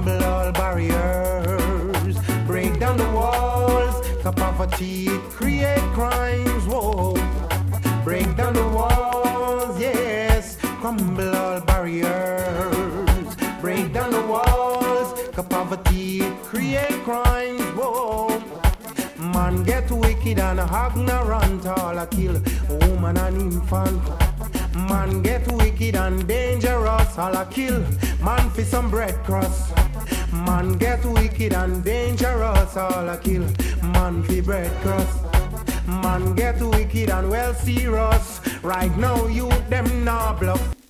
crumble all barriers, break down the walls. The poverty create crimes, whoa. Break down the walls, yes. Crumble all barriers, break down the walls. The poverty create crimes, whoa. Man get wicked and ignorant, all a kill woman and infant. Man get wicked and dangerous, all a kill man for some bread crust. Man get wicked and dangerous, all a kill man for bread crust. Man get wicked and well serious. Right now you them nah bluff.